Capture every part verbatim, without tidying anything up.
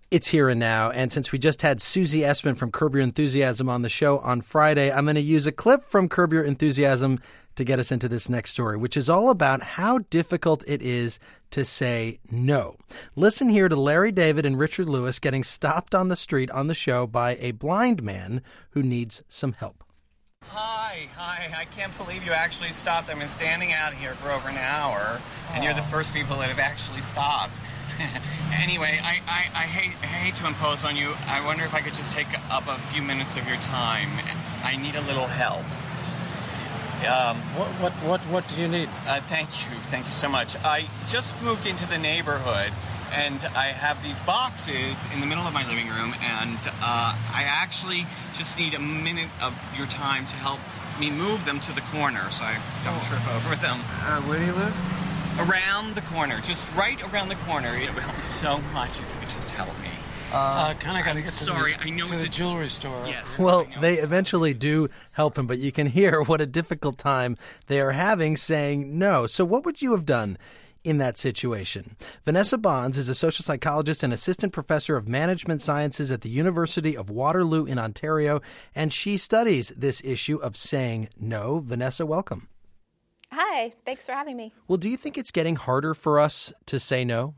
It's here and now, and since we just had Susie Essman from Curb Your Enthusiasm on the show on Friday, I'm going to use a clip from Curb Your Enthusiasm to get us into this next story, which is all about how difficult it is to say no. Listen here to Larry David and Richard Lewis getting stopped on the street on the show by a blind man who needs some help. Hi, hi. I can't believe you actually stopped. I've been standing out here for over an hour, and you're the first people that have actually stopped. Anyway, I, I, I, hate, I hate to impose on you. I wonder if I could just take up a few minutes of your time. I need a little help. Um, what, what, what, what do you need? Uh, thank you. Thank you so much. I just moved into the neighborhood, and I have these boxes in the middle of my living room, and uh, I actually just need a minute of your time to help me move them to the corner so I don't oh. trip over them. Uh, where do you live? Around the corner, just right around the corner. It would help me so much if you could just help me. Uh, uh kind of got to get to sorry, the, I know to it's the a jewelry store. Yes. Well, they eventually do help him, but you can hear what a difficult time they are having saying no. So what would you have done in that situation? Vanessa Bonds is a social psychologist and assistant professor of management sciences at the University of Waterloo in Ontario, and she studies this issue of saying no. Vanessa, welcome. Hi, thanks for having me. Well, do you think it's getting harder for us to say no?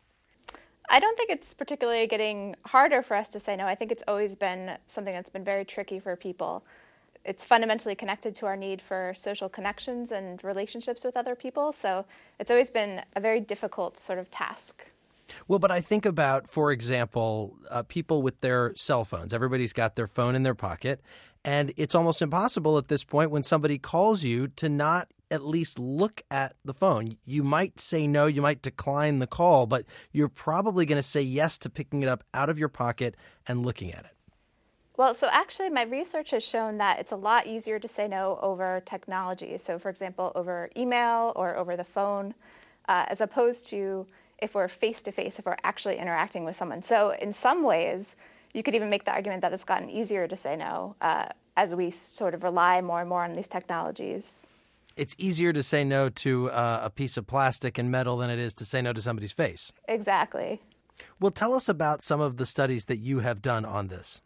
I don't think it's particularly getting harder for us to say no. I think it's always been something that's been very tricky for people. It's fundamentally connected to our need for social connections and relationships with other people. So it's always been a very difficult sort of task. Well, but I think about, for example, uh, people with their cell phones. Everybody's got their phone in their pocket. And it's almost impossible at this point when somebody calls you to not at least look at the phone. You might say no, you might decline the call, but you're probably going to say yes to picking it up out of your pocket and looking at it. Well, so actually my research has shown that it's a lot easier to say no over technology. So for example, over email or over the phone, uh, as opposed to if we're face-to-face, if we're actually interacting with someone. So in some ways, you could even make the argument that it's gotten easier to say no uh, as we sort of rely more and more on these technologies. It's easier to say no to uh, a piece of plastic and metal than it is to say no to somebody's face. Exactly. Well, tell us about some of the studies that you have done on this.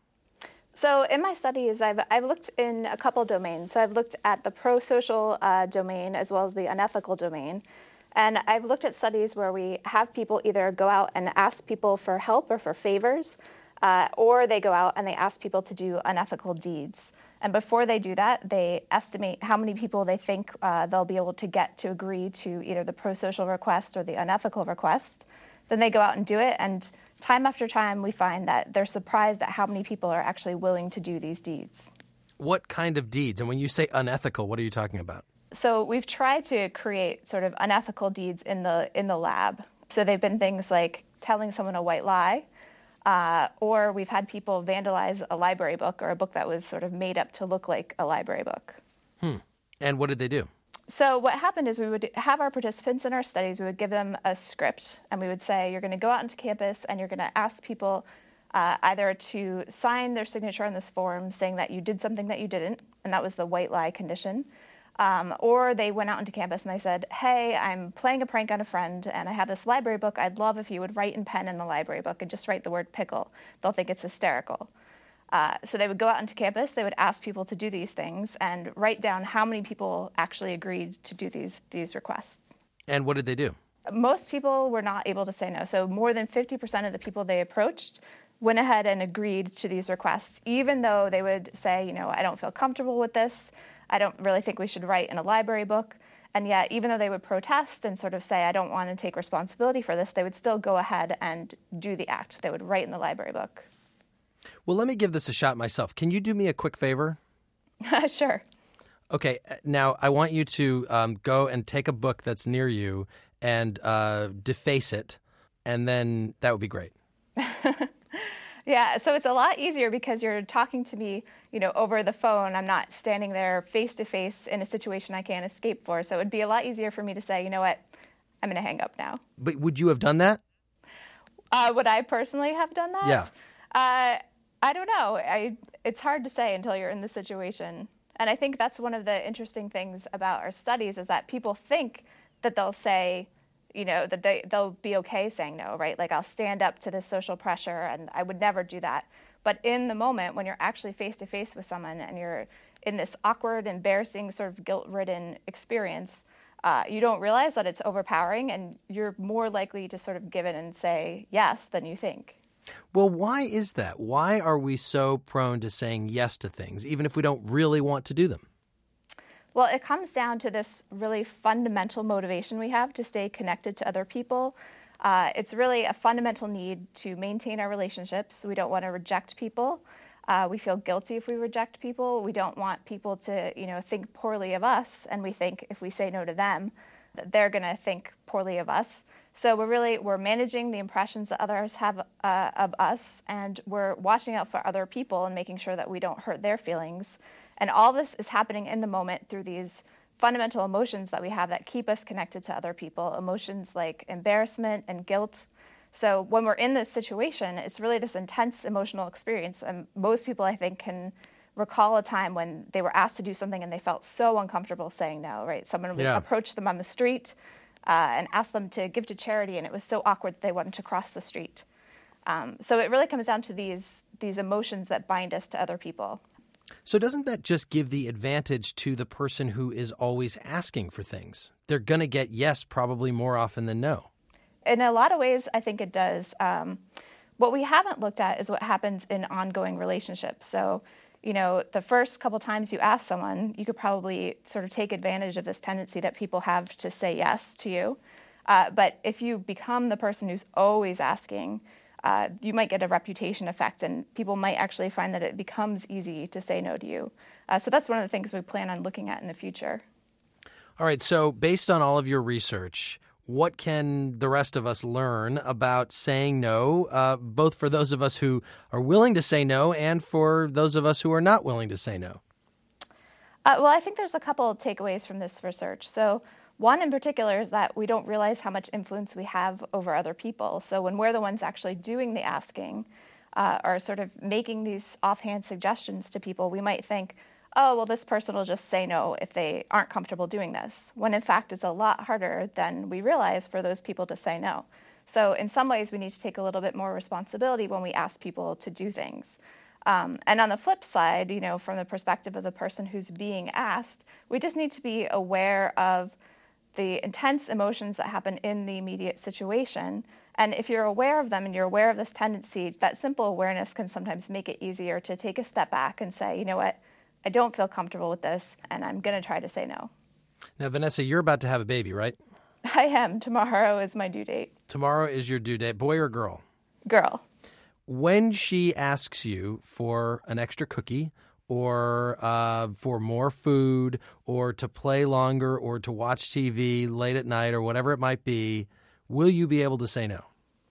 So in my studies, I've, I've looked in a couple domains. So I've looked at the pro-social uh, domain as well as the unethical domain. And I've looked at studies where we have people either go out and ask people for help or for favors, uh, or they go out and they ask people to do unethical deeds. And before they do that, they estimate how many people they think uh, they'll be able to get to agree to either the pro-social request or the unethical request. Then they go out and do it. And time after time, we find that they're surprised at how many people are actually willing to do these deeds. What kind of deeds? And when you say unethical, what are you talking about? So we've tried to create sort of unethical deeds in the in the lab. So they've been things like telling someone a white lie, uh, or we've had people vandalize a library book or a book that was sort of made up to look like a library book. Hmm. And what did they do? So what happened is we would have our participants in our studies, we would give them a script, and we would say, you're going to go out into campus and you're going to ask people uh, either to sign their signature on this form saying that you did something that you didn't, and that was the white lie condition. Um, or they went out into campus and they said, hey, I'm playing a prank on a friend and I have this library book. I'd love if you would write in pen in the library book and just write the word pickle. They'll think it's hysterical. Uh, so they would go out into campus, they would ask people to do these things and write down how many people actually agreed to do these these requests. And what did they do? Most people were not able to say no. So more than fifty percent of the people they approached went ahead and agreed to these requests, even though they would say, you know, I don't feel comfortable with this. I don't really think we should write in a library book. And yet, even though they would protest and sort of say, I don't want to take responsibility for this, they would still go ahead and do the act. They would write in the library book. Well, let me give this a shot myself. Can you do me a quick favor? Sure. Okay. Now, I want you to um, go and take a book that's near you and uh, deface it, and then that would be great. Yeah, so it's a lot easier because you're talking to me, you know, over the phone. I'm not standing there face to face in a situation I can't escape for. So it would be a lot easier for me to say, you know what, I'm going to hang up now. But would you have done that? Uh, would I personally have done that? Yeah. Uh, I don't know. I, it's hard to say until you're in the situation. And I think that's one of the interesting things about our studies is that people think that they'll say, you know, that they, they'll be okay saying no, right? Like, I'll stand up to this social pressure and I would never do that. But in the moment when you're actually face to face with someone and you're in this awkward, embarrassing, sort of guilt-ridden experience, uh, you don't realize that it's overpowering and you're more likely to sort of give in and say yes than you think. Well, why is that? Why are we so prone to saying yes to things, even if we don't really want to do them? Well, it comes down to this really fundamental motivation we have to stay connected to other people. Uh, it's really a fundamental need to maintain our relationships. We don't want to reject people. Uh, we feel guilty if we reject people. We don't want people to, you know, think poorly of us. And we think if we say no to them, that they're going to think poorly of us. So we're really, we're managing the impressions that others have uh, of us, and we're watching out for other people and making sure that we don't hurt their feelings. And all this is happening in the moment through these fundamental emotions that we have that keep us connected to other people, emotions like embarrassment and guilt. So when we're in this situation, it's really this intense emotional experience. And most people, I think, can recall a time when they were asked to do something and they felt so uncomfortable saying no, right? Someone would yeah. approach them on the street uh, and ask them to give to charity, and it was so awkward that they wanted to cross the street. Um, so it really comes down to these these emotions that bind us to other people. So doesn't that just give the advantage to the person who is always asking for things? They're going to get yes probably more often than no. In a lot of ways, I think it does. Um, what we haven't looked at is what happens in ongoing relationships. So, you know, the first couple times you ask someone, you could probably sort of take advantage of this tendency that people have to say yes to you. Uh, but if you become the person who's always asking, Uh, you might get a reputation effect, and people might actually find that it becomes easy to say no to you. Uh, so that's one of the things we plan on looking at in the future. All right. So based on all of your research, what can the rest of us learn about saying no, uh, both for those of us who are willing to say no and for those of us who are not willing to say no? Uh, well, I think there's a couple of takeaways from this research. So one in particular is that we don't realize how much influence we have over other people. So when we're the ones actually doing the asking, uh, or sort of making these offhand suggestions to people, we might think, oh, well, this person will just say no if they aren't comfortable doing this, when in fact it's a lot harder than we realize for those people to say no. So in some ways, we need to take a little bit more responsibility when we ask people to do things. Um, and on the flip side, you know, from the perspective of the person who's being asked, we just need to be aware of the intense emotions that happen in the immediate situation. And if you're aware of them and you're aware of this tendency, that simple awareness can sometimes make it easier to take a step back and say, you know what, I don't feel comfortable with this, and I'm going to try to say no. Now, Vanessa, you're about to have a baby, right? I am. Tomorrow is my due date. Tomorrow is your due date. Boy or girl? Girl. When she asks you for an extra cookie, or uh, for more food, or to play longer, or to watch T V late at night, or whatever it might be, will you be able to say no?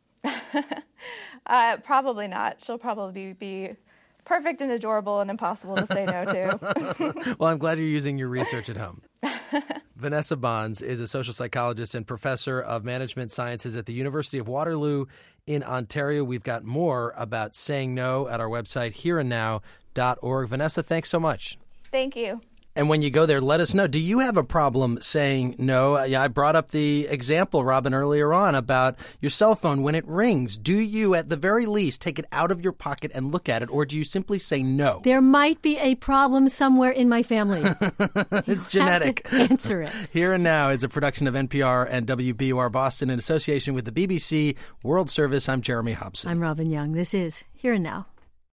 uh, probably not. She'll probably be perfect and adorable and impossible to say no to. Well, I'm glad you're using your research at home. Vanessa Bohns is a social psychologist and professor of management sciences at the University of Waterloo in Ontario. We've got more about saying no at our website, here and now dot org. Vanessa, thanks so much. Thank you. And when you go there, let us know. Do you have a problem saying no? Yeah, I brought up the example, Robin, earlier on about your cell phone when it rings. Do you, at the very least, take it out of your pocket and look at it, or do you simply say no? There might be a problem somewhere in my family. It's genetic. Answer it. Here and Now is a production of N P R and W B U R Boston in association with the B B C World Service. I'm Jeremy Hobson. I'm Robin Young. This is Here and Now.